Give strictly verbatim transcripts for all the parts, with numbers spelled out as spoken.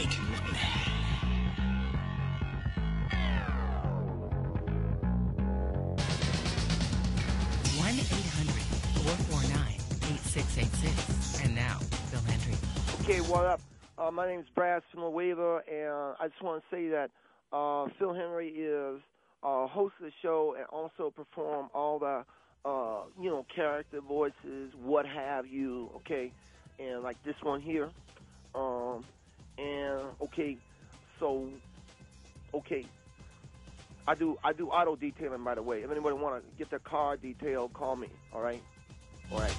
one eight hundred, four four nine, eight six eight six. And now, Phil Hendry. Okay, what up? Uh, my name is Brad Weaver, and I just want to say that uh, Phil Henry is uh, host of the show and also perform all the, uh, you know, character voices, what have you, okay? And like this one here. Um, and, okay, so, okay. I do I do auto detailing, by the way. If anybody want to get their car detailed, call me, all right? All right.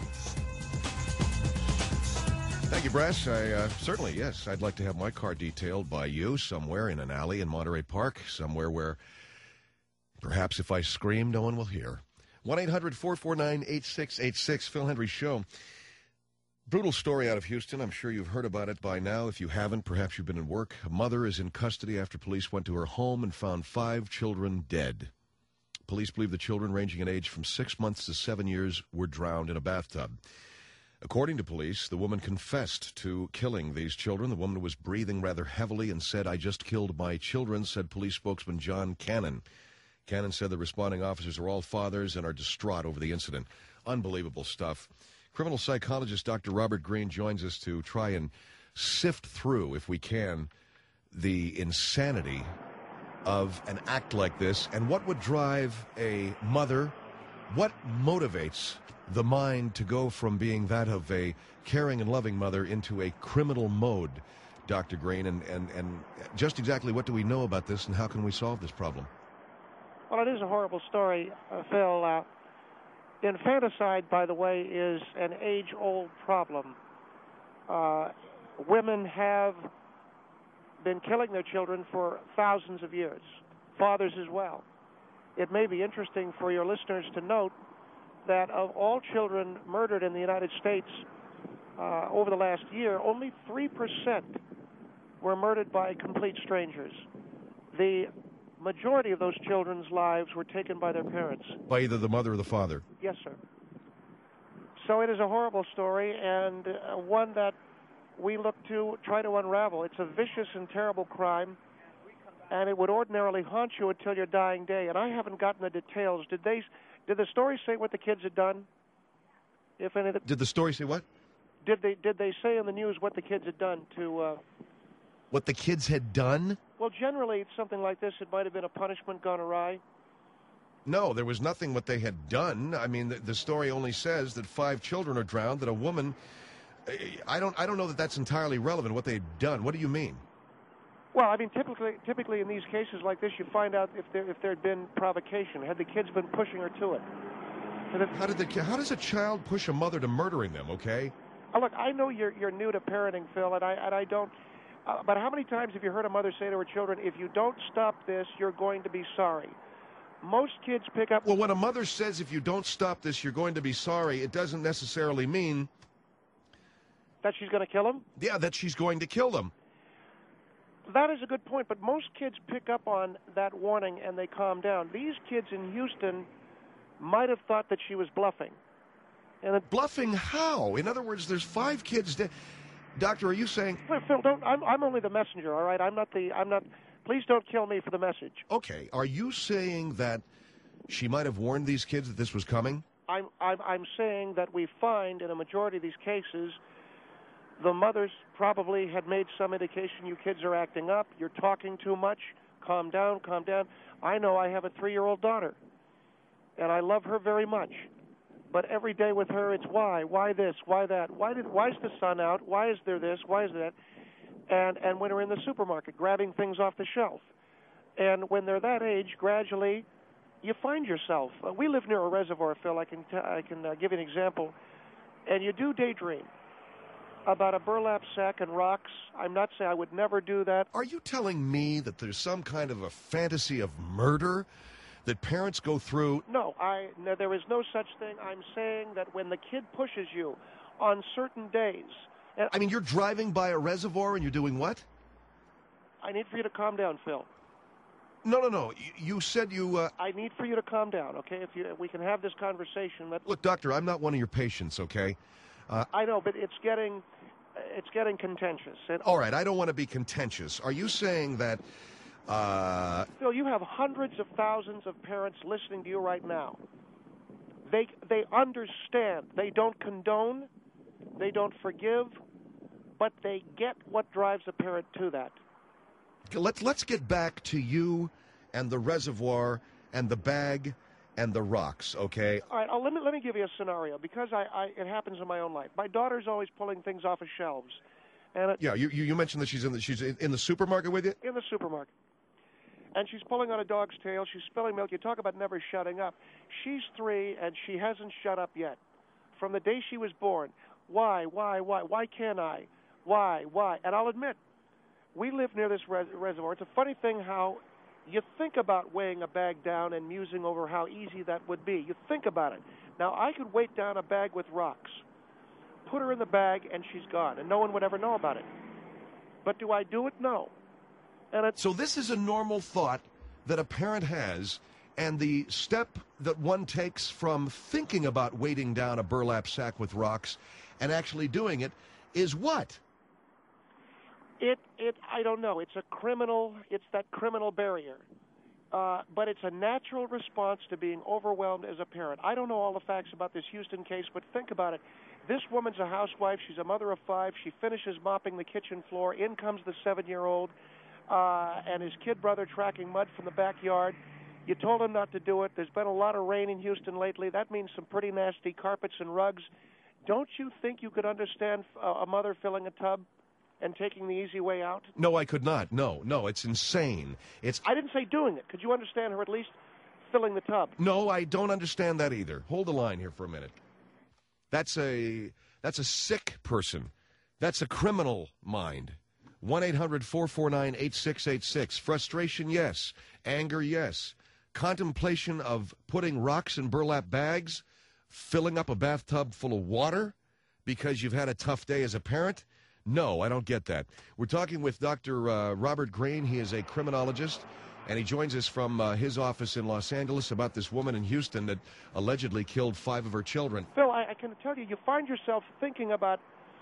Thank you, Brass. I, uh, certainly, yes. I'd like to have my car detailed by you somewhere in an alley in Monterey Park, somewhere where perhaps if I scream, no one will hear. one eight hundred, four four nine, eight six eight six, Phil Hendry Show. Brutal story out of Houston. I'm sure you've heard about it by now. If you haven't, perhaps you've been at work. A mother is in custody after police went to her home and found five children dead. Police believe the children, ranging in age from six months to seven years, were drowned in a bathtub. According to police, the woman confessed to killing these children. The woman was breathing rather heavily and said, "I just killed my children," said police spokesman John Cannon. Cannon said the responding officers are all fathers and are distraught over the incident. Unbelievable stuff. Criminal psychologist Doctor Robert Green joins us to try and sift through, if we can, the insanity of an act like this and what would drive a mother, what motivates the mind to go from being that of a caring and loving mother into a criminal mode, Doctor Green, and, and, and just exactly what do we know about this and how can we solve this problem? Well, it is a horrible story, uh, Phil. Uh, infanticide, by the way, is an age-old problem. Uh, women have been killing their children for thousands of years, fathers as well. It may be interesting for your listeners to note that of all children murdered in the United States uh, over the last year, only three percent were murdered by complete strangers. The majority of those children's lives were taken by their parents. By either the mother or the father? Yes, sir. So it is a horrible story, and uh, one that we look to try to unravel. It's a vicious and terrible crime, and it would ordinarily haunt you until your dying day. And I haven't gotten the details. Did they? Did the story say what the kids had done? If any. Of the, did the story say what? Did they? Did they say in the news what the kids had done to? Uh, what the kids had done? Well, generally, it's something like this. It might have been a punishment gone awry. No, there was nothing what they had done. I mean, the, the story only says that five children are drowned, that a woman. I don't. I don't know that that's entirely relevant. What they've done. What do you mean? Well, I mean, typically, typically in these cases like this, you find out if there if there had been provocation. Had the kids been pushing her to it? How did the? How does a child push a mother to murdering them? Okay. Oh, look, I know you're you're new to parenting, Phil, and I and I don't. Uh, but how many times have you heard a mother say to her children, "If you don't stop this, you're going to be sorry"? Most kids pick up. Well, when a mother says, "If you don't stop this, you're going to be sorry," it doesn't necessarily mean that she's going to kill them. Yeah, that she's going to kill them. That is a good point, but most kids pick up on that warning and they calm down. These kids in Houston might have thought that she was bluffing. And it, bluffing how? In other words, there's five kids dead. Doctor, are you saying? Well, Phil, don't. I'm, I'm only the messenger. All right, I'm not the. I'm not. Please don't kill me for the message. Okay. Are you saying that she might have warned these kids that this was coming? I'm. I'm. I'm saying that we find in a majority of these cases, the mothers probably had made some indication. You kids are acting up. You're talking too much. Calm down. Calm down. I know. I have a three-year-old daughter, and I love her very much. But every day with her, it's why, why this, why that, why did, why is the sun out, why is there this, why is that, and and when they're in the supermarket grabbing things off the shelf, and when they're that age, gradually, you find yourself. Uh, we live near a reservoir, Phil. I can t- I can uh, give you an example, and you do daydream about a burlap sack and rocks. I'm not saying I would never do that. Are you telling me that there's some kind of a fantasy of murder that parents go through? No, I no, there is no such thing. I'm saying that when the kid pushes you on certain days. And I mean, you're driving by a reservoir and you're doing what? I need for you to calm down, Phil. No, no, no. You, you said you... Uh... I need for you to calm down, okay? If you, we can have this conversation. That... Look, doctor, I'm not one of your patients, okay? Uh... I know, but it's getting... it's getting contentious. And, All right, I don't want to be contentious. Are you saying that... Uh... Phil, you have hundreds of thousands of parents listening to you right now. They they understand. They don't condone. They don't forgive. But they get what drives a parent to that. Let's, let's get back to you and the reservoir and the bag and the rocks, okay? All right, I'll, let me let me give you a scenario because I, I it happens in my own life. My daughter's always pulling things off of shelves, and it, yeah, you you mentioned that she's in the she's in the supermarket with you. In the supermarket, and she's pulling on a dog's tail. She's spilling milk. You talk about never shutting up. She's three, and she hasn't shut up yet. From the day she was born, why, why, why, why can't I? Why, why? And I'll admit, we live near this res- reservoir. It's a funny thing how. You think about weighing a bag down and musing over how easy that would be. You think about it. Now, I could weight down a bag with rocks, put her in the bag, and she's gone, and no one would ever know about it. But do I do it? No. And it's, so this is a normal thought that a parent has, and the step that one takes from thinking about weighting down a burlap sack with rocks and actually doing it is what? It, it, I don't know. It's a criminal, it's that criminal barrier. Uh, but it's a natural response to being overwhelmed as a parent. I don't know all the facts about this Houston case, but think about it. This woman's a housewife. She's a mother of five. She finishes mopping the kitchen floor. In comes the seven-year-old uh, and his kid brother tracking mud from the backyard. You told him not to do it. There's been a lot of rain in Houston lately. That means some pretty nasty carpets and rugs. Don't you think you could understand a mother filling a tub and taking the easy way out? No, I could not. No, no, it's insane. It's. I didn't say doing it. Could you understand her at least filling the tub? No, I don't understand that either. Hold the line here for a minute. That's a that's a sick person. That's a criminal mind. one eight hundred four four nine eight six eight six. Frustration, yes. Anger, yes. Contemplation of putting rocks in burlap bags, filling up a bathtub full of water because you've had a tough day as a parent. No, I don't get that. We're talking with Doctor Uh, Robert Green. He is a criminologist, and he joins us from uh, his office in Los Angeles about this woman in Houston that allegedly killed five of her children. Phil, I, I can tell you, you find yourself thinking about,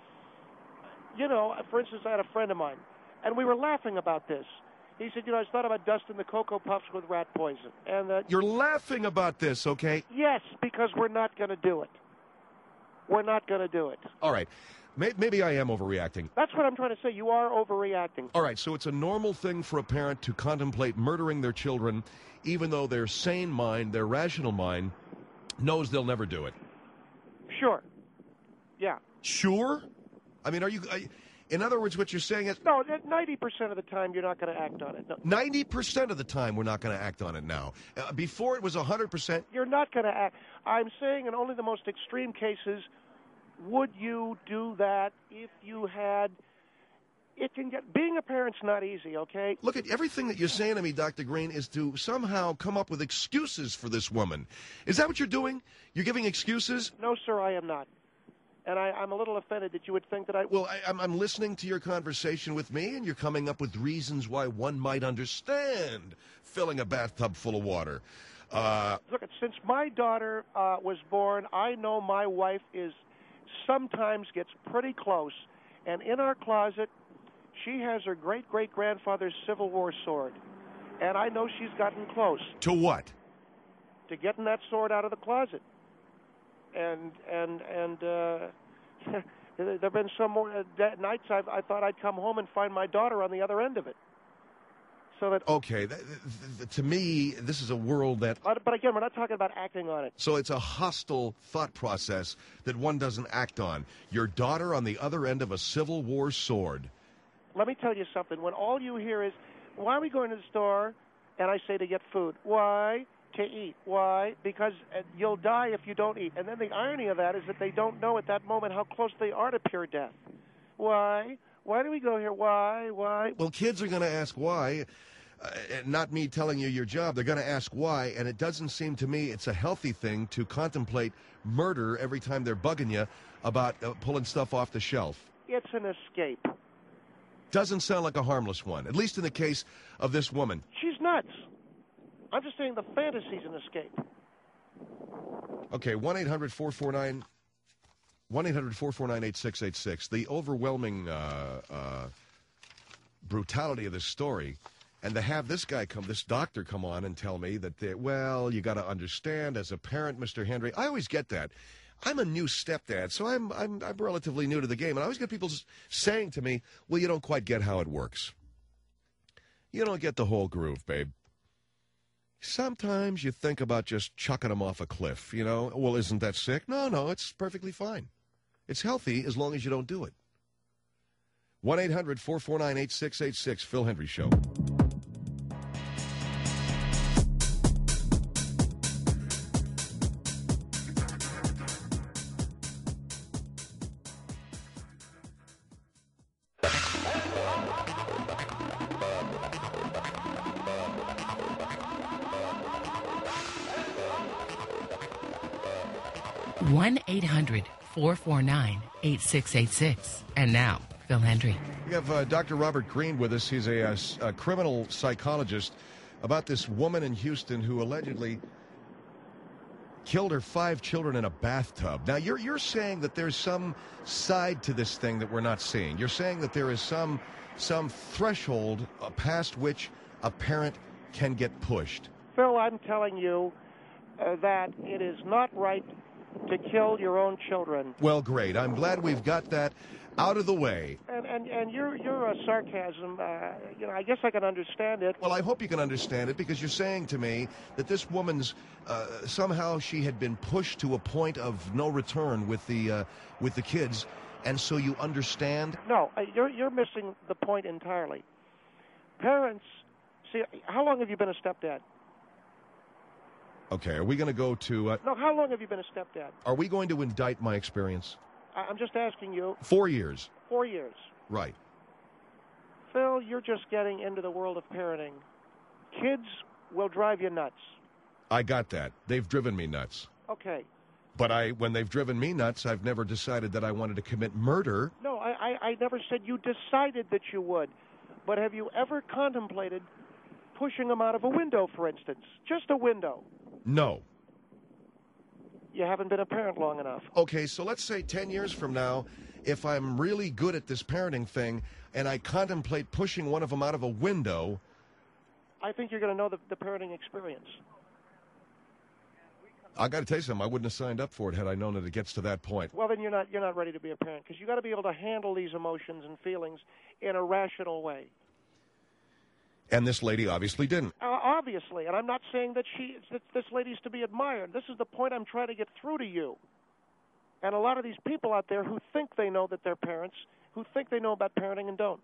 you know, for instance, I had a friend of mine, and we were laughing about this. He said, you know, I thought about dusting the Cocoa Puffs with rat poison. And uh, You're laughing about this, okay? Yes, because we're not going to do it. We're not going to do it. All right. Maybe I am overreacting. That's what I'm trying to say. You are overreacting. All right, so it's a normal thing for a parent to contemplate murdering their children, even though their sane mind, their rational mind, knows they'll never do it. Sure. Yeah. Sure? I mean, are you... Are you in other words, what you're saying is... No, ninety percent of the time you're not going to act on it. No. ninety percent of the time we're not going to act on it now. Uh, before it was one hundred percent. You're not going to act. I'm saying in only the most extreme cases... Would you do that if you had? It can get being a parent's not easy, okay? Look, at everything that you're saying to me, Doctor Green, is to somehow come up with excuses for this woman. Is that what you're doing? You're giving excuses? No, sir, I am not. And I, I'm a little offended that you would think that I... Well, I, I'm, I'm listening to your conversation with me, and you're coming up with reasons why one might understand filling a bathtub full of water. Uh, Look, since my daughter uh, was born, I know my wife is... sometimes gets pretty close, and in our closet, she has her great-great-grandfather's Civil War sword, and I know she's gotten close. To what? To getting that sword out of the closet. And, and, and, uh, there have been some more uh, nights I've, I thought I'd come home and find my daughter on the other end of it. So that, okay, th- th- to me, this is a world that... But, but again, we're not talking about acting on it. So it's a hostile thought process that one doesn't act on. Your daughter on the other end of a Civil War sword. Let me tell you something. When all you hear is, why are we going to the store? And I say to get food. Why? To eat. Why? Because you'll die if you don't eat. And then the irony of that is that they don't know at that moment how close they are to pure death. Why? Why do we go here? Why? Why? Well, kids are going to ask why. Uh, not me telling you your job. They're going to ask why, and it doesn't seem to me it's a healthy thing to contemplate murder every time they're bugging you about uh, pulling stuff off the shelf. It's an escape. Doesn't sound like a harmless one, at least in the case of this woman. She's nuts. I'm just saying the fantasy's an escape. Okay, one eight hundred four four nine one eight hundred four four nine eight six eight six. The overwhelming uh, uh, brutality of this story, and to have this guy come, this doctor come on and tell me that, they, well, you got to understand as a parent, Mister Henry. I always get that. I'm a new stepdad, so I'm, I'm, I'm relatively new to the game, and I always get people saying to me, well, you don't quite get how it works. You don't get the whole groove, babe. Sometimes you think about just chucking them off a cliff, you know. Well, isn't that sick? No, no, it's perfectly fine. It's healthy as long as you don't do it. one eight hundred four four nine eight six eight six, Phil Hendry Show. one eight hundred four four nine eight six eight six. And now, Phil Hendry. We have uh, Doctor Robert Green with us. He's a, a, a criminal psychologist about this woman in Houston who allegedly killed her five children in a bathtub. Now, you're, you're saying that there's some side to this thing that we're not seeing. You're saying that there is some, some threshold uh, past which a parent can get pushed. Phil, I'm telling you uh, that it is not right to kill your own children. Well, great. I'm glad we've got that out of the way. And and, and your your uh, sarcasm, uh, you know, I guess I can understand it. Well, I hope you can understand it, because you're saying to me that this woman's uh, somehow she had been pushed to a point of no return with the uh, with the kids, and so you understand. No, uh, you're you're missing the point entirely. Parents, see, how long have you been a stepdad? Okay, are we going to go to... Uh, no, how long have you been a stepdad? Are we going to indict my experience? I- I'm just asking you. Four years. Four years. Right. Phil, you're just getting into the world of parenting. Kids will drive you nuts. I got that. They've driven me nuts. Okay. But I, when they've driven me nuts, I've never decided that I wanted to commit murder. No, I, I, I never said you decided that you would. But have you ever contemplated pushing them out of a window, for instance? Just a window. No. You haven't been a parent long enough. Okay, so let's say ten years from now, if I'm really good at this parenting thing and I contemplate pushing one of them out of a window... I think you're going to know the, the parenting experience. I got to tell you something. I wouldn't have signed up for it had I known that it gets to that point. Well, then you're not you're not ready to be a parent, because you got to be able to handle these emotions and feelings in a rational way. And this lady obviously didn't. Uh, obviously, and I'm not saying that she that this lady's to be admired. This is the point I'm trying to get through to you. And a lot of these people out there who think they know that they're parents, who think they know about parenting and don't.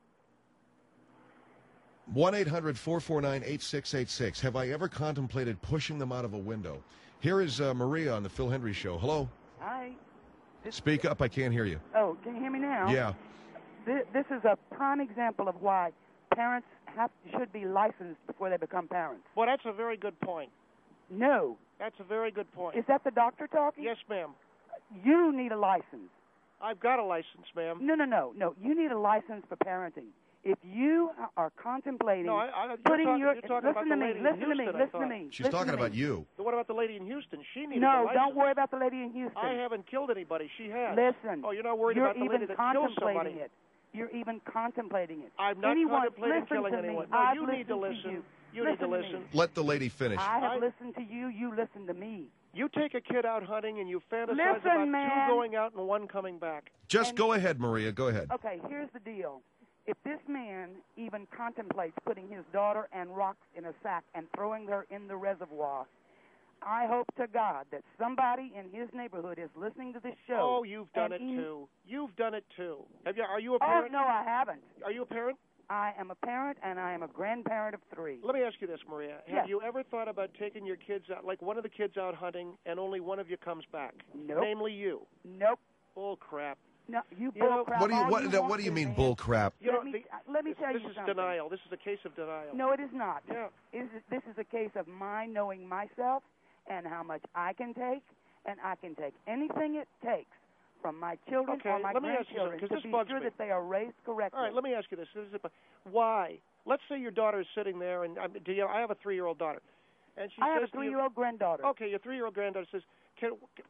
one eight hundred four four nine eight six eight six. Have I ever contemplated pushing them out of a window? Here is uh, Maria on the Phil Hendry Show. Hello? Hi. Speak up. I can't hear you. Oh, can you hear me now? Yeah. This, this is a prime example of why parents have should be licensed before they become parents. Well, that's a very good point. No. That's a very good point. Is that the doctor talking? Yes, ma'am. You need a license. I've got a license, ma'am. No, no, no, no. You need a license for parenting. If you are contemplating no, I, I, putting talking, your listen to me, listen to me, listen to me. She's talking about you. But what about the lady in Houston? She needed No, a license. don't worry about the lady in Houston. I haven't killed anybody. She has. Listen. Oh, you're not worried you're about the lady even that killed contemplating somebody. it. You're even contemplating it. I'm not Anyone, contemplating listen killing to anyone. Me. No, I've you need to listen. To you. You listen need to listen. Me. Let the lady finish. I have I, listened to you. You listen to me. You take a kid out hunting and you fantasize Listen, about man. two going out and one coming back. Just and, go ahead, Maria. Go ahead. Okay, here's the deal. If this man even contemplates putting his daughter and rocks in a sack and throwing her in the reservoir, I hope to God that somebody in his neighborhood is listening to this show. Oh, you've done it he... too. You've done it too. Have you? Are you a Oh, parent? no, I haven't. Are you a parent? I am a parent, and I am a grandparent of three. Let me ask you this, Maria. Have Yes. you ever thought about taking your kids out, like one of the kids out hunting, and only one of you comes back? Nope. Namely you. Nope. Bull crap. No, you You know, bull crap. What do you all what, you what, want do you to, mean man. bull crap? You Let know, me, the, uh, let me this, tell this you is something. denial. This is a case of denial. No, it is not. Yeah. It is, this is a case of my knowing myself and how much I can take, and I can take anything it takes from my children Okay, or my let me ask you something, grandchildren 'cause to this be bugs sure me. that they are raised correctly. All right, let me ask you this. this is a, why? Let's say your daughter is sitting there, and I, do you, I have a three-year-old daughter, and she I have says a three-year-old to you, granddaughter. Okay, your three-year-old granddaughter says, Can,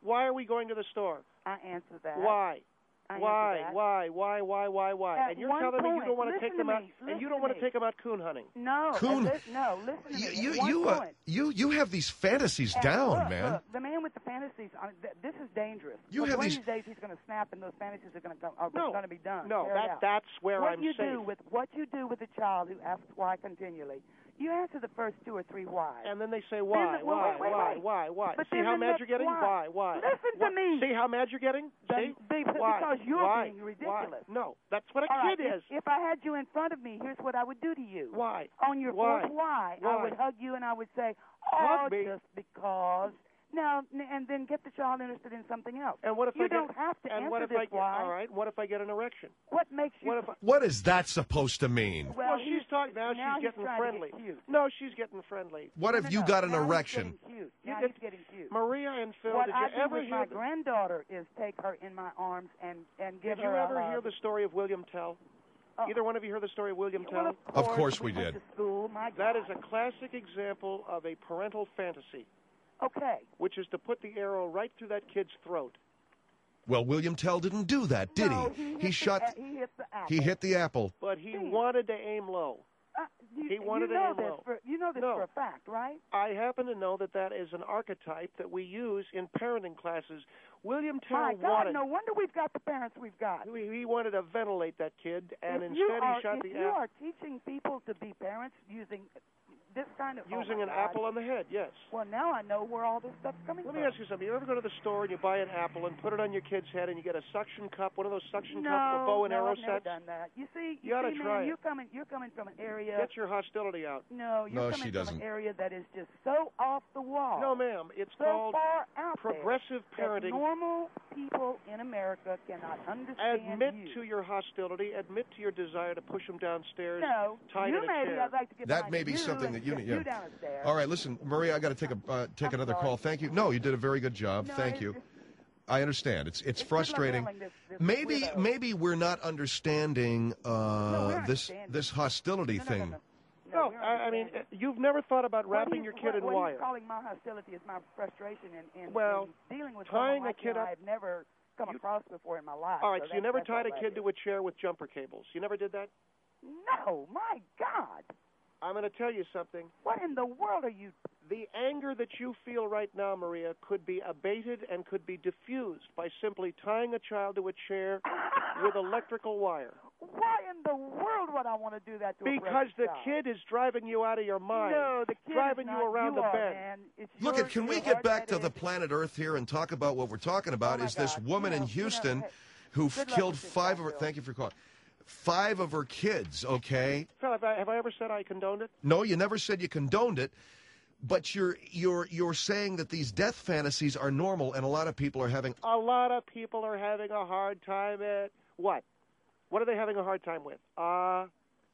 Why are we going to the store? I answer that. Why? I Why? answer that. Why? Why? Why? Why? Why? At and you're one telling me you point- don't want to listen take them to out, me, and you listen don't to want to me. take them out coon hunting. No. Coon- uh, li- no, listen to You me. you At one you, uh, point- you you have these fantasies And down, look, man. Look, the man with the fantasies, uh, th- this is dangerous. You But have one these- of these days he's going to snap, and those fantasies are going to come. Are No. going to be done. No, carried that out. that's where what I'm you safe. do with what you do with a child who asks why continually. You answer the first two or three why. And then they say why, Then the- well, why, wait, wait, why, wait. why, why. But See then how the mad next you're getting? why. Why, why? Listen to Why- me. See how mad you're getting? Then- See? be- why? because you're why? being Why? ridiculous. No, that's what a All right, kid if, is. If I had you in front of me, here's what I would do to you. Why? On your Why? fourth why, Why? I would hug you and I would say, Hug oh, me? just because. Now, n- and then get the child interested in something else. And what if you I get, don't have to and answer what if this I get, why. all right, what if I get an erection? What makes you... What if I, What is that supposed to mean? well, well, she's he's- talking now, now she's he's getting trying to friendly. get cute. No, she's getting friendly. What No, if no, you no. got an Now erection? He's getting cute. You Now get- he's getting cute. Maria and Phil, what did I you do ever with hear my the, granddaughter is take her in my arms and, and give did you her ever a hug. hear the story of William Tell? Oh. Either one of you heard the story of William Well, Tell? of Of course we went did. to school. My That God. is a classic example of a parental fantasy, Okay. which is to put the arrow right through that kid's throat. Well, William Tell didn't do that, did no, he? He, hit He the, shot. a- He hit the apple. He hit the apple. But he Hmm. wanted to aim low. Uh, you, he wanted you to know aim this low. for you know this No. for a fact, right? I happen to know that that is an archetype that we use in parenting classes. William Tell My God, wanted no wonder we've got the parents we've got. he, he wanted to ventilate that kid, and if you instead are, he shot if the you apple are teaching people to be parents using this kind of using oh my an God. apple on the head. Yes. Well, now I know where all this stuff's coming Let from. me ask you something. You ever go to the store and you buy an apple and put it on your kid's head, and you get a suction cup, one of those suction no, cups for bow and no, arrow I've never sets? done that. You see, You oughta see, try man, it. you're coming, you're coming from an area. Get your hostility out. No, you're No, coming she from doesn't. an area that is just so off the wall. No, ma'am. It's so called far out progressive there that parenting. normal people in America cannot understand Admit you. to your hostility. Admit to your desire to push them downstairs. No, tied you in a maybe. chair. I'd like to get That behind may be you something and that you get need- yeah. you down the stairs. All right, listen, Maria, I got to take a uh, take I'm another sorry. call. Thank you. No, you did a very good job. No, Thank it's- you. it's- I understand. It's it's It's frustrating. like this, this Maybe weirdo. maybe we're not understanding uh, No, we're this understanding. this hostility No, no, thing. no, no. No, we're I, I mean, understanding. uh, you've never thought about What wrapping he's- your kid what, in what wire. He's calling my hostility is my frustration in, in, Well, in dealing with tying someone a like kid you up- I've never come You- across before in my life. All right, so so you that's- never that's tied a all kid that to a chair with jumper cables. You never did that? is. No, my God. I'm going to tell you something. What in the world are you... The anger that you feel right now, Maria, could be abated and could be diffused by simply tying a child to a chair with electrical wire. Why in the world would I want to do that to a Because precious the child? kid is driving you out of your mind. No, the kid driving is you not. around you the are, bend. Man. It's Look, your, at can we your get back to hard-headed- the planet Earth here and talk about what we're talking about? Oh, my is this God. woman You know, in you know, Houston hey, who good luck killed with this five guy, of her? Bill. Thank you for calling. Five of her kids. Okay. Phil, have I, have I ever said I condoned it? No, you never said you condoned it, but you're you're you're saying that these death fantasies are normal, and a lot of people are having. A lot of people are having a hard time at what? What are they having a hard time with? Uh,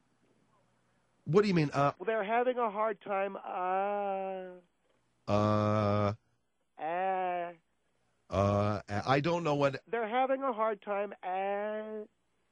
What do you mean? Uh, well, they're having a hard time. Uh, uh, uh, uh. I don't know what they're having a hard time. Uh,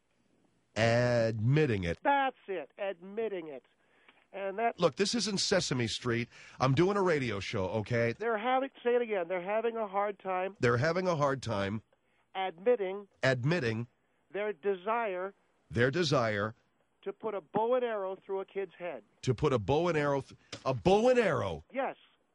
admitting it. that's it. Admitting it. And that Look, this isn't Sesame Street. I'm doing a radio show. Okay. they're having. Say it again. They're having a hard time They're having a hard time admitting admitting their desire their desire to put a bow and arrow through a kid's head. to put a bow and arrow, th- a bow and arrow, Yes.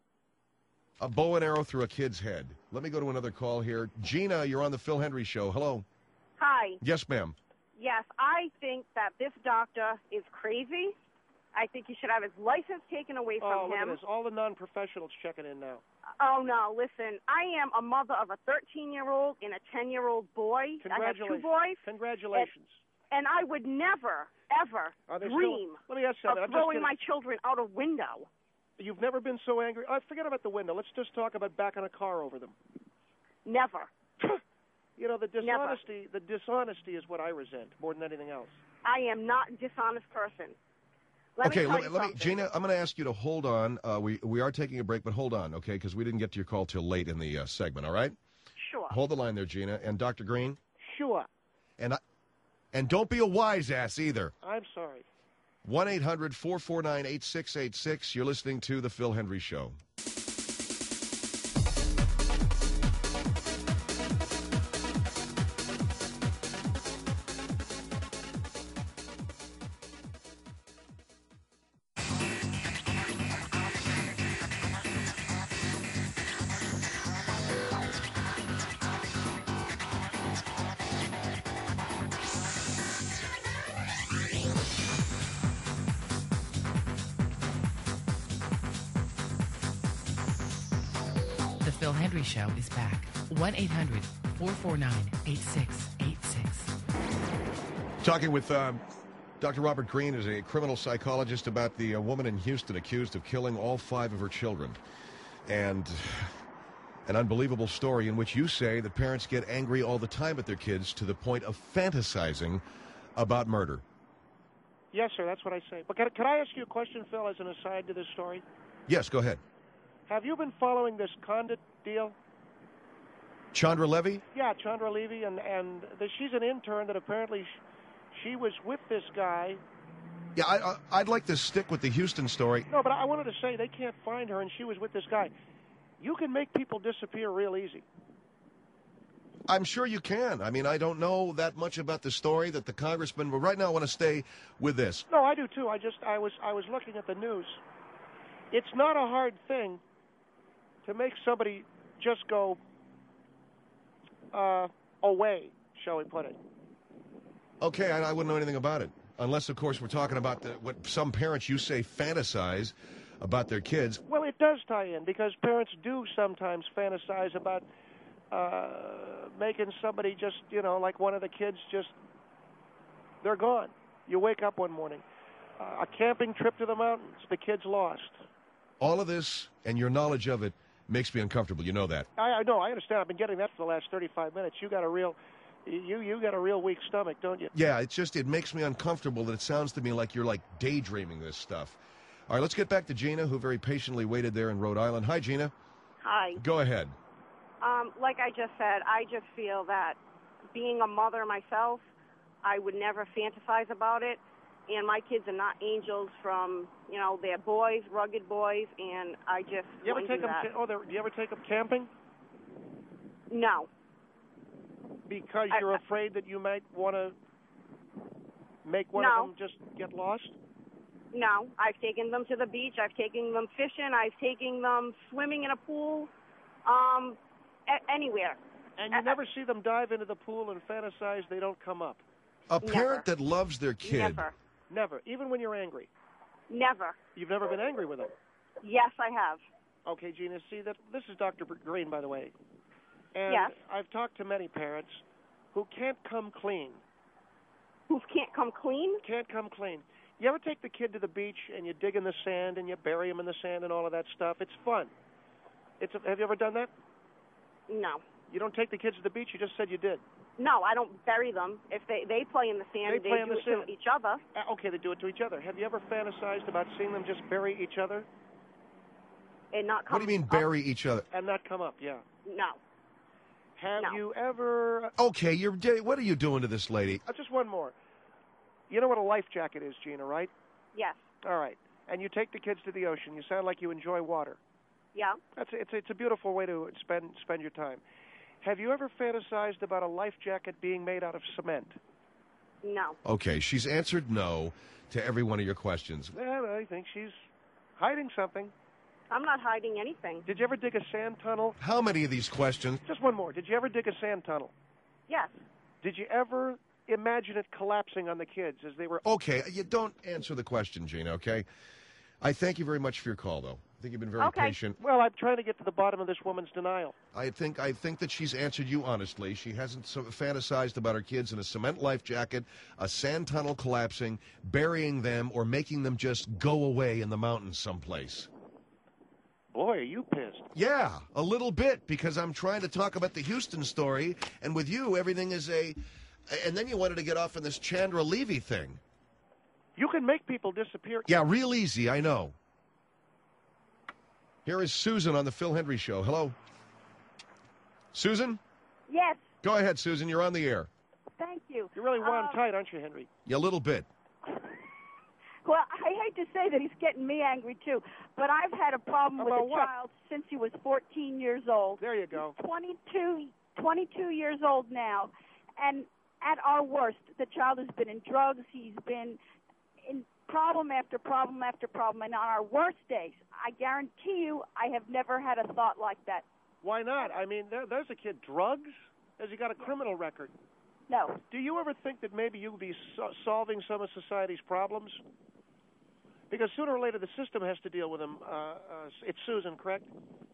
a bow and arrow through a kid's head. Let me go to another call here. Gina, you're on the Phil Hendry Show. Hello. Hi. Yes, ma'am. Yes, I think that this doctor is crazy. I think he should have his license taken away Oh, from look at him. this. All the non-professionals checking in now. Oh, no, listen. I am a mother of a thirteen-year-old and a ten-year-old boy. I have Congratulations. two boys, Congratulations. and I would never, ever Are they dream still, let me ask you something. of I'm just throwing kidding. my children out a window. You've never been so angry. Oh, forget about the window. Let's just talk about backing a car over them. Never. You know, the dishonesty. The dishonesty is what I resent more than anything else. I am not a dishonest person. Let okay, me tell let, you me- let me, something. Gina, I'm going to ask you to hold on. Uh, we we are taking a break, but hold on, okay? Because we didn't get to your call till late in the uh, segment. All right, Sure. hold the line there, Gina. And Doctor Green, Sure. and I, and don't be a wise ass either. I'm sorry. one eight hundred four four nine eight six eight six. You're listening to the Phil Hendry Show. Phil Hendry Show is back. one eight hundred four four nine eight six eight six. Talking with um, Doctor Robert Green is a criminal psychologist about the uh, woman in Houston accused of killing all five of her children. And an unbelievable story in which you say that parents get angry all the time at their kids to the point of fantasizing about murder. Yes, sir, that's what I say. But can, can I ask you a question, Phil, as an aside to this story? Yes, go ahead. Have you been following this Condit deal? Chandra Levy? Yeah, Chandra Levy, and, and the, she's an intern that apparently sh- she was with this guy. Yeah, I, I, I'd like to stick with the Houston story. No, but I wanted to say they can't find her, and she was with this guy. You can make people disappear real easy. I'm sure you can. I mean, I don't know that much about the story that the congressman, but right now I want to stay with this. No, I do too. I just I was I was looking at the news. It's not a hard thing to make somebody just go uh, away, shall we put it? Okay, I, I wouldn't know anything about it, unless, of course, we're talking about the, what some parents you say fantasize about their kids. Well, it does tie in because parents do sometimes fantasize about uh, making somebody just, you know, like one of the kids just, they're gone. You wake up one morning. Uh, a camping trip to the mountains, the kid's lost. All of this and your knowledge of it makes me uncomfortable. You know that. I, I know. I understand. I've been getting that for the last thirty-five minutes. You got a real, you you got a real weak stomach, don't you? Yeah, it's just, it makes me uncomfortable that it sounds to me like you're like daydreaming this stuff. All right, let's get back to Gina, who very patiently waited there in Rhode Island. Hi, Gina. Hi. Go ahead. Um, like I just said, I just feel that being a mother myself, I would never fantasize about it. And my kids are not angels from, you know, they're boys, rugged boys, and I just You ever wouldn't take do them? that. Ca- oh, they're- do you ever take them camping? No. Because I- you're I- afraid that you might want to make one No. of them just get lost? No. I've taken them to the beach. I've taken them fishing. I've taken them swimming in a pool, um, a- anywhere. And you Uh, never see them dive into the pool and fantasize they don't come up? A parent Never. that loves their kid. Never. Never. Even when you're angry? Never. You've never been angry with them? Yes, I have. Okay, Gina, see, that this is Doctor Green, by the way. And Yes. I've talked to many parents who can't come clean. Who can't come clean? Can't come clean. You ever take the kid to the beach and you dig in the sand and you bury him in the sand and all of that stuff? It's fun. It's a, have you ever done that? No. You don't take the kids to the beach? You just said you did. No, I don't bury them. If they, they play in the sand, They they, play in do the it sand. to each other. Uh, okay, they do it to each other. Have you ever fantasized about seeing them just bury each other And not come What do you mean up? bury each other? and not come up? Yeah. No. Have No. you ever? Okay, you're. What are you doing to this lady? Uh, just one more. You know what a life jacket is, Gina, right? Yes. All right. And you take the kids to the ocean. You sound like you enjoy water. Yeah. That's it's it's a beautiful way to spend spend your time. Have you ever fantasized about a life jacket being made out of cement? No. Okay, she's answered no to every one of your questions. Well, I think she's hiding something. I'm not hiding anything. Did you ever dig a sand tunnel? How many of these questions? Just one more. Did you ever dig a sand tunnel? Yes. Did you ever imagine it collapsing on the kids as they were? Okay, you don't answer the question, Gina, okay? I thank you very much for your call, though. I think you've been very Okay. patient. Well, I'm trying to get to the bottom of this woman's denial. I think I think that she's answered you honestly. She hasn't so fantasized about her kids in a cement life jacket, a sand tunnel collapsing, burying them, or making them just go away in the mountains someplace. Boy, are you pissed. Yeah, a little bit, because I'm trying to talk about the Houston story, and with you, everything is a... And then you wanted to get off on this Chandra Levy thing. You can make people disappear. Yeah, real easy, I know. Here is Susan on the Phil Hendry Show. Hello? Susan? Yes, Go ahead, Susan. You're on the air. thank you. You're really wound Um, tight, aren't you, Henry? Yeah, a little bit. Well, I hate to say that he's getting me angry too, but I've had a problem with About a what? child since he was fourteen years old. There you go. twenty-two, twenty-two years old now, and at our worst, the child has been in drugs. He's been in problem after problem after problem, and on our worst days, I guarantee you, I have never had a thought like that. Why not? I mean, there, there's a kid. Drugs? Has he got a criminal record? No. Do you ever think that maybe you would be so- solving some of society's problems? Because sooner or later the system has to deal with them. Uh, uh, it's Susan, correct?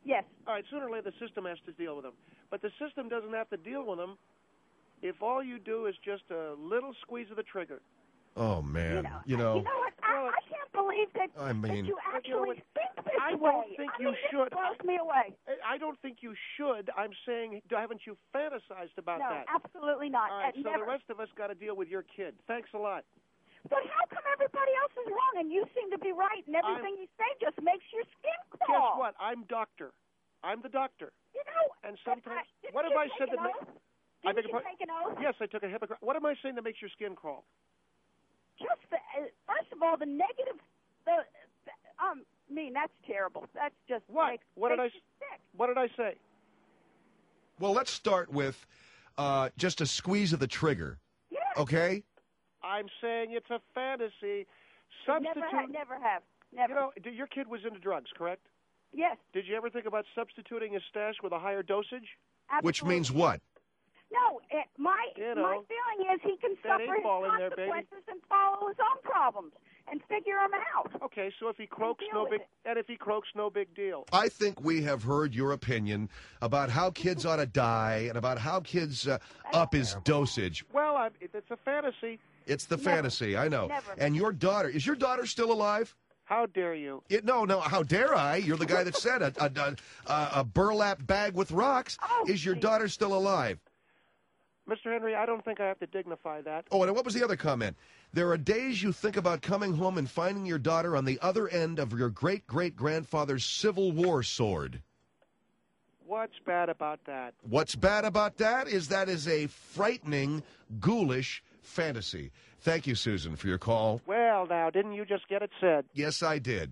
Yes. All right, sooner or later the system has to deal with them. But the system doesn't have to deal with them if all you do is just a little squeeze of the trigger. Oh, man. You know, You know, you know what? I, I can't believe that, I mean- that you But you know actually what? think this I way. don't think I you mean, should. This blows me away. I don't think you should. I'm saying, haven't you fantasized about No, that? absolutely not. All right, Uh, so never. the rest of us got to deal with your kid. Thanks a lot. But how come everybody else is wrong and you seem to be right, and everything you say just makes your skin Guess crawl? what? I'm doctor. I'm the doctor. You know, And sometimes, I, didn't what have you I take said an that? oath? Ma- I Didn't beg you your pardon? take an oath? Yes, I took a Hippocratic. What am I saying that makes your skin crawl? Just the, uh, first of all, the negative. The, the um, I mean, that's terrible. That's just What? Makes, What did I? makes s- you sick. What did I say? well, let's start with uh, just a squeeze of the trigger, Yes. okay? I'm saying it's a fantasy. Never Substitute. have. Never have. Never. You know, d- your kid was into drugs, correct? yes. Did you ever think about substituting his stash with a higher dosage? Which Absolutely. means what? No, it, my You my know, feeling is he can that suffer eight his ball in there, baby. consequences and follow his own problems and figure them out. Okay, so if he croaks, deal no with big. it. And if he croaks, no big deal. I think we have heard your opinion about how kids ought to die and about how kids uh, up his dosage. Well, I, it- it's a fantasy. It's the Never. fantasy, I know. Never. And your daughter, is your daughter still alive? How dare you? It, no, no, how dare I? You're the guy that said a, a, a, a burlap bag with rocks. Oh, Is your geez. daughter still alive? Mister Henry, I don't think I have to dignify that. Oh, and what was the other comment? There are days you think about coming home and finding your daughter on the other end of your great-great-grandfather's Civil War sword. What's bad about that? What's bad about that is that is a frightening, ghoulish fantasy. Thank you, Susan, for your call. Well, now, didn't you just get it said? Yes, I did.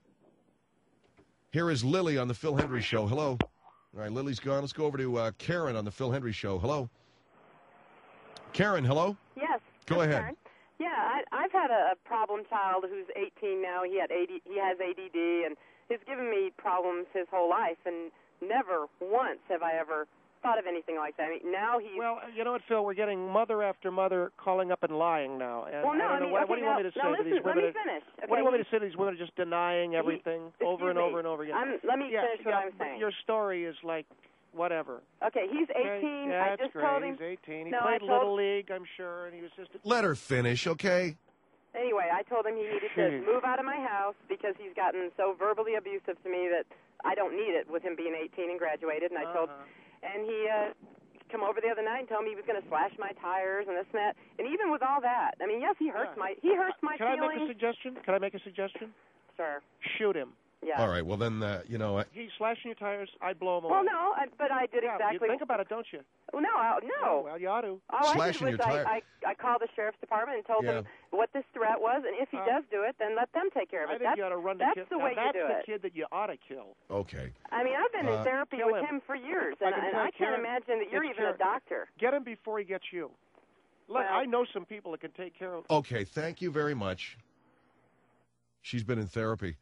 Here is Lily on the Phil Hendry Show. Hello. All right, Lily's gone. Let's go over to uh, Karen on the Phil Hendry Show. Hello. Karen, hello. Yes. Go that's ahead. Karen. Yeah, I, I've had a, a problem child who's eighteen now. He had A D, he has A D D, and he's given me problems his whole life, and never once have I ever thought of anything like that. I mean, now he's Well, you know what, Phil? We're getting mother after mother calling up and lying now. And well, no, I don't I know, mean, what, okay, what do you now, want me to say now to listen, these let women? me that- finish. Okay, What do you want me he- to say to these women that are just denying everything over and me. over and over again? I'm, let me yeah, finish so what I'm but saying. Your story is like whatever. Okay, he's Okay, eighteen. Yeah, I that's just great. told him. He's eighteen. He No, I played told- Little League, I'm sure, and he was just a... Let her finish, okay? Anyway, I told him he needed Jeez. to move out of my house because he's gotten so verbally abusive to me that I don't need it with him being eighteen and graduated. And I told, Uh-huh. and he uh, come over the other night and told me he was going to slash my tires and this and that. And even with all that, I mean, yes, he hurts Yeah. my he hurts my Can I feelings. make a suggestion? Can I make a suggestion? Sure. Shoot him. Yeah. All right, well, then, uh, you know, I- He's slashing your tires. I'd blow him Well, away. no, I, but I did Yeah, exactly. You think about it, don't you? Well, no, I, no. Well, you ought to. All I Slashing did was your tire- I, I, I called the sheriff's department and told Yeah. them what this threat was, and if he Uh, does do it, then let them take care of I it. think That's, you ought to run the that's kid. the now, way that's you do the it. kid that you ought to kill. okay. I mean, I've been Uh, in therapy kill with him. him for years, I and, can and tell I can't Karen, imagine that you're it's even a Karen. doctor. Get him before he gets you. Look, Well- I know some people that can take care of. Okay, thank you very much. She's been in therapy.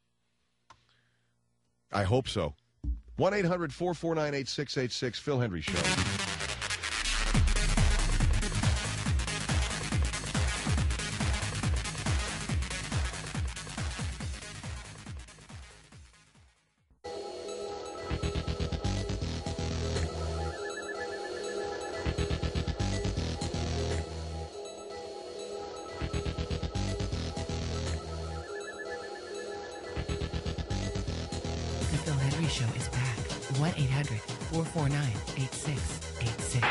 I hope so. one eight hundred four four nine eight six eight six, Phil Hendry Show. The Phil Henry Show is back. one eight hundred four four nine eight six eight six.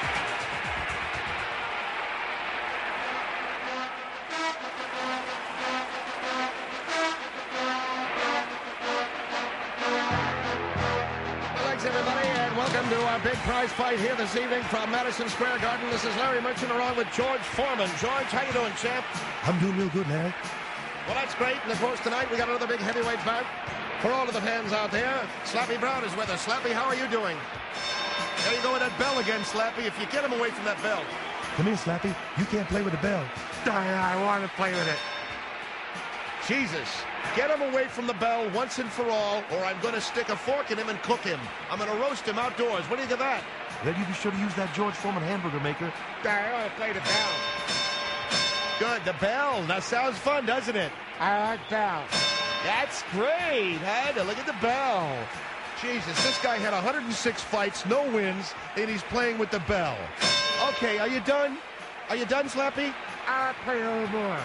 Thanks, everybody, and welcome to our big prize fight here this evening from Madison Square Garden. This is Larry Merchant along with George Foreman. George, how you doing, champ? I'm doing real good, Larry. Well, that's great. And, of course, tonight we got another big heavyweight bout. For all of the fans out there, Slappy Brown is with us. Slappy, how are you doing? There you go with that bell again, Slappy. If you get him away from that bell. Come here, Slappy. You can't play with the bell. I, I want to play with it. Jesus. Get him away from the bell once and for all, or I'm going to stick a fork in him and cook him. I'm going to roast him outdoors. What do you think of that? Then you be sure to use that George Foreman hamburger maker. I want to play the bell. Good, the bell. That sounds fun, doesn't it? I like bell. That's great, huh? Now look at the bell. Jesus, this guy had one hundred six fights, no wins, and he's playing with the bell. Okay, are you done? Are you done, Slappy? I'll play a little more.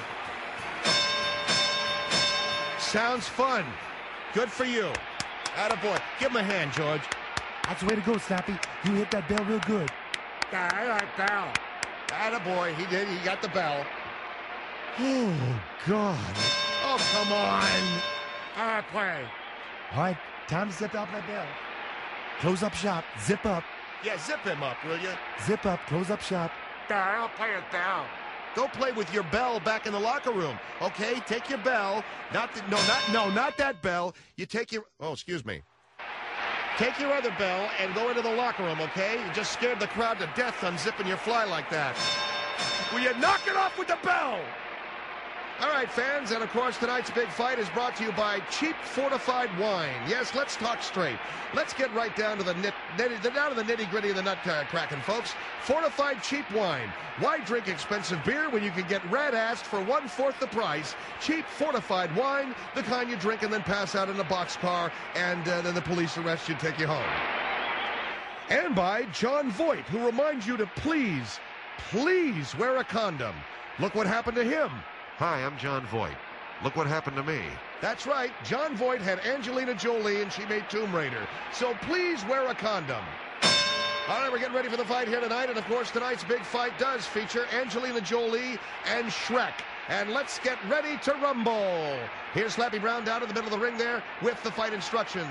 Sounds fun. Good for you. Attaboy. Give him a hand, George. That's the way to go, Slappy. You hit that bell real good. Yeah, I like bell. Attaboy. He did. He got the bell. Oh, God. Oh, come on. I'll play. All right, time to zip out that bell. Close up shop. Zip up. Yeah, zip him up, will you? Zip up. Close up shop. Yeah, I'll play it down. Go play with your bell back in the locker room, okay? Take your bell. Not the, no, not no, not that bell. You take your. Oh, excuse me. Take your other bell and go into the locker room, okay? You just scared the crowd to death unzipping your fly like that. Will you knock it off with the bell? All right, fans, and of course tonight's big fight is brought to you by Cheap Fortified Wine. Yes, let's talk straight. Let's get right down to the nit, nitty, down to the nitty-gritty of the nut uh, cracking, folks. Fortified cheap wine. Why drink expensive beer when you can get rat-assed for one-fourth the price? Cheap Fortified Wine, the kind you drink and then pass out in a boxcar, and uh, then the police arrest you and take you home. And by John Voight, who reminds you to please, please wear a condom. Look what happened to him. Hi, I'm John Voight. Look what happened to me. That's right. John Voight had Angelina Jolie, and she made Tomb Raider. So please wear a condom. All right, we're getting ready for the fight here tonight. And, of course, tonight's big fight does feature Angelina Jolie and Shrek. And let's get ready to rumble. Here's Slappy Brown down in the middle of the ring there with the fight instructions.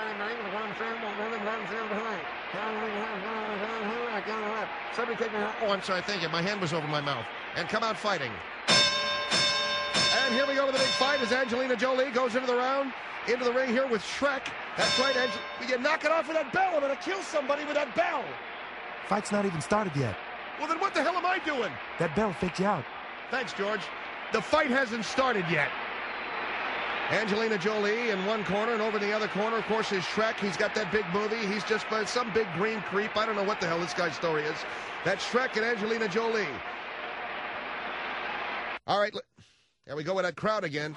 Oh, I'm sorry. Thank you. My hand was over my mouth. And come out fighting. And here we go to the big fight as Angelina Jolie goes into the round, into the ring here with Shrek. That's right, Ange- you knock it off with that bell. I'm going to kill somebody with that bell. Fight's not even started yet. Well, then what the hell am I doing? That bell faked you out. Thanks, George. The fight hasn't started yet. Angelina Jolie in one corner, and over in the other corner, of course, is Shrek. He's got that big movie. He's just uh, some big green creep. I don't know what the hell this guy's story is. That's Shrek and Angelina Jolie. All right, there we go with that crowd again.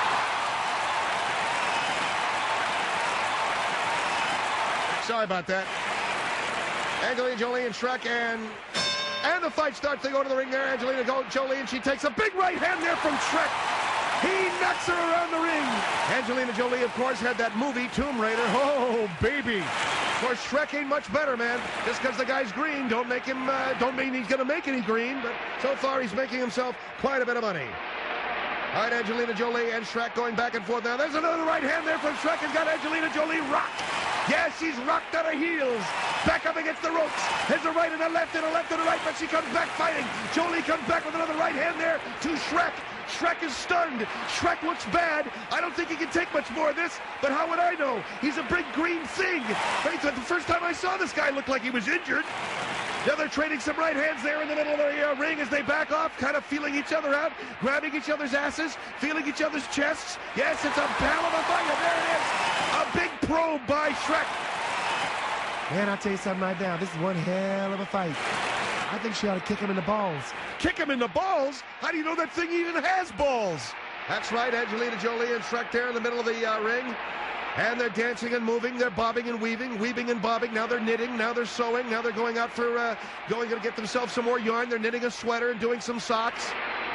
Sorry about that. Angelina Jolie and Shrek, and and the fight starts. They go to the ring there. Angelina Jolie, and she takes a big right hand there from Shrek. He knocks her around the ring. Angelina Jolie, of course, had that movie, Tomb Raider. Oh, baby. Of course, Shrek ain't much better, man. Just because the guy's green don't make him, uh, don't mean he's going to make any green. But so far, he's making himself quite a bit of money. All right, Angelina Jolie and Shrek going back and forth now. There's another right hand there from Shrek. Has got Angelina Jolie rocked. Yes, she's rocked on her heels. Back up against the ropes. There's a right and a left and a left and a right, but she comes back fighting. Jolie comes back with another right hand there to Shrek. Shrek is stunned. Shrek looks bad. I don't think he can take much more of this, but how would I know? He's a big green thing. The first time I saw this guy looked like he was injured. Now they're trading some right hands there in the middle of the uh, ring as they back off, kind of feeling each other out, grabbing each other's asses, feeling each other's chests. Yes, it's a hell of a fight, and there it is. A big probe by Shrek. Man, I'll tell you something right now. This is one hell of a fight. I think she ought to kick him in the balls. Kick him in the balls? How do you know that thing even has balls? That's right, Angelina Jolie and Shrek there in the middle of the uh, ring. And they're dancing and moving. They're bobbing and weaving, weaving and bobbing. Now they're knitting. Now they're sewing. Now they're going out for, uh, going to get themselves some more yarn. They're knitting a sweater and doing some socks.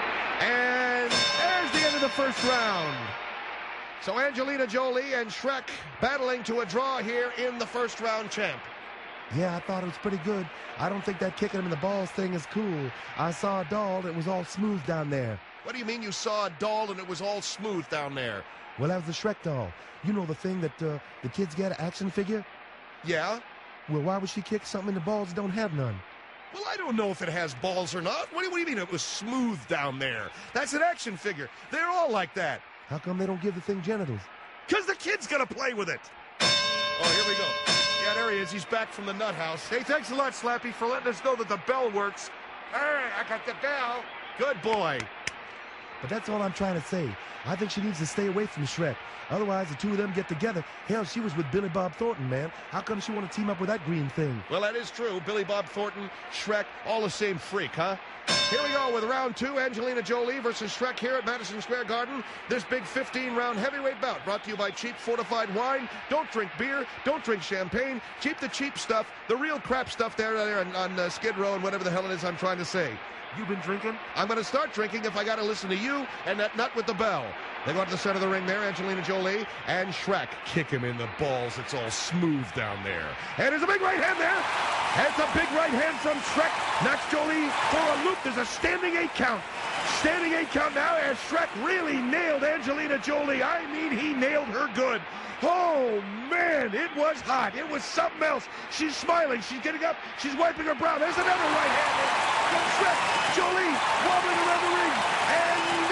And there's the end of the first round. So Angelina Jolie and Shrek battling to a draw here in the first round, champ. Yeah, I thought it was pretty good. I don't think that kicking him in the balls thing is cool. I saw a doll that was all smooth down there. What do you mean you saw a doll and it was all smooth down there? Well, that was the Shrek doll. You know the thing that uh, the kids get, an action figure? Yeah? Well, why would she kick something in the balls that don't have none? Well, I don't know if it has balls or not. What do, what do you mean it was smooth down there? That's an action figure. They're all like that. How come they don't give the thing genitals? Because the kid's going to play with it. Oh, here we go. Yeah, there he is. He's back from the nut house. Hey, thanks a lot, Slappy, for letting us know that the bell works. All right, I got the bell. Good boy. But that's all I'm trying to say. I think she needs to stay away from Shrek. Otherwise, the two of them get together. Hell, she was with Billy Bob Thornton, man. How come she want to team up with that green thing? Well, that is true. Billy Bob Thornton, Shrek, all the same freak, huh? Here we go with round two, Angelina Jolie versus Shrek here at Madison Square Garden. This big fifteen-round heavyweight bout brought to you by Cheap Fortified Wine. Don't drink beer. Don't drink champagne. Cheap the cheap stuff, the real crap stuff there, there on, on uh, Skid Row and whatever the hell it is I'm trying to say. You've been drinking? I'm going to start drinking if I got to listen to you and that nut with the bell. They go to the center of the ring there, Angelina Jolie and Shrek. Kick him in the balls. It's all smooth down there. And there's a big right hand there. That's a big right hand from Shrek. Knocks Jolie for a loop. There's a standing eight count. Standing eight count now as Shrek really nailed Angelina Jolie. I mean, he nailed her good. Oh, man, it was hot. It was something else. She's smiling. She's getting up. She's wiping her brow. There's another right hand from Shrek. Jolie wobbling around the ring. And,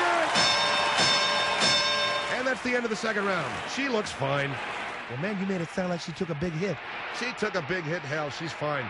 uh, and that's the end of the second round. She looks fine. Well, man, you made it sound like she took a big hit. She took a big hit. Hell, she's fine.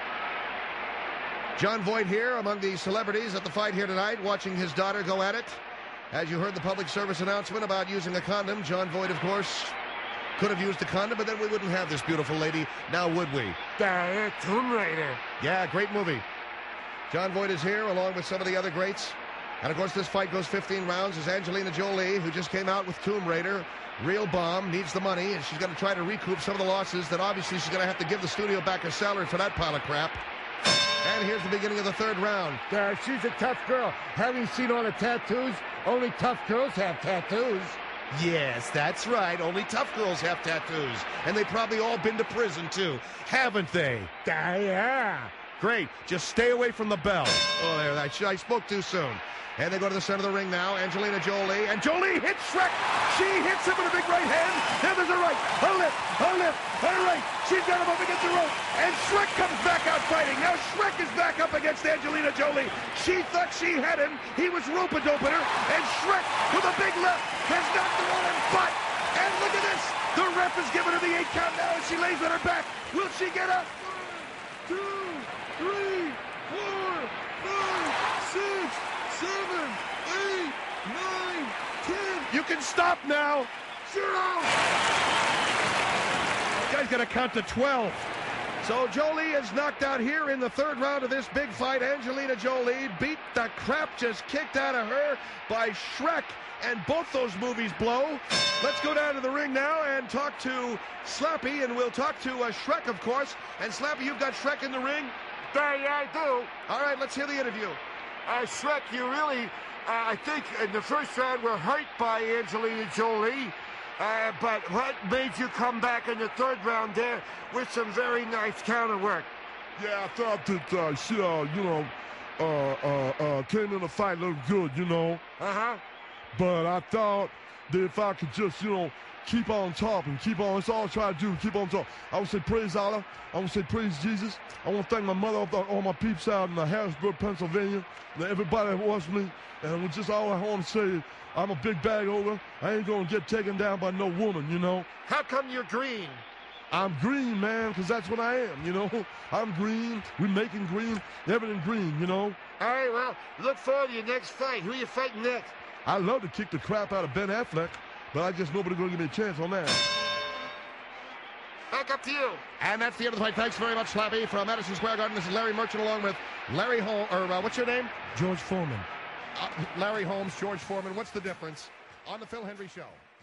John Voight here among the celebrities at the fight here tonight, watching his daughter go at it. As you heard the public service announcement about using a condom, John Voight, of course, could have used a condom, but then we wouldn't have this beautiful lady, now would we? Uh, Tomb Raider. Yeah, great movie. John Voight is here along with some of the other greats. And, of course, this fight goes fifteen rounds as Angelina Jolie, who just came out with Tomb Raider, real bomb, needs the money, and she's going to try to recoup some of the losses that obviously she's going to have to give the studio back her salary for that pile of crap. And here's the beginning of the third round. Uh, she's a tough girl. Have you seen all the tattoos? Only tough girls have tattoos. Yes, that's right. Only tough girls have tattoos. And they've probably all been to prison, too. Haven't they? Uh, yeah. Great. Just stay away from the bell. Oh, there. I, I spoke too soon. And they go to the center of the ring now. Angelina Jolie. And Jolie hits Shrek. She hits him with a big right hand. Then there's a right. A left. A left. A right. She's got him up against the rope. And Shrek comes back out fighting. Now Shrek is back up against Angelina Jolie. She thought she had him. He was rope-a-doping her. And Shrek, with a big left, has knocked him on her butt. And look at this. The ref is giving her the eight count now as she lays on her back. Will she get up? One, two, three, four, five, six, seven, eight, nine, ten. You can stop now. Zero. Guy's got to count to twelve. So Jolie is knocked out here in the third round of this big fight. Angelina Jolie beat the crap just kicked out of her by Shrek. And both those movies blow. Let's go down to the ring now and talk to Slappy. And we'll talk to uh, Shrek, of course. And Slappy, you've got Shrek in the ring? Yeah, yeah, I do. All right, let's hear the interview. Uh, Shrek, you really, uh, I think in the first round were hurt by Angelina Jolie. Uh, but what made you come back in the third round there with some very nice counter work? Yeah, I thought that uh, she, uh, you know, uh, uh, uh, came in the fight looked good, you know. Uh-huh. But I thought that if I could just, you know, keep on talking, keep on, that's all I try to do, keep on talking. I would say praise Allah. I would say praise Jesus. I want to thank my mother, all my peeps out in Harrisburg, Pennsylvania, and everybody that watched me. And just all I want to say is I'm a big bag holder. I ain't going to get taken down by no woman, you know. How come you're green? I'm green, man, because that's what I am, you know. I'm green. We're making green. Everything green, you know. All right, well, look forward to your next fight. Who are you fighting next? I'd love to kick the crap out of Ben Affleck, but I just nobody's going to give me a chance on that. Back up to you. And that's the end of the fight. Thanks very much, Slappy. From Madison Square Garden, this is Larry Merchant along with Larry Holmes, or uh, what's your name? George Foreman. Uh, Larry Holmes, George Foreman. What's the difference? On the Phil Hendry Show.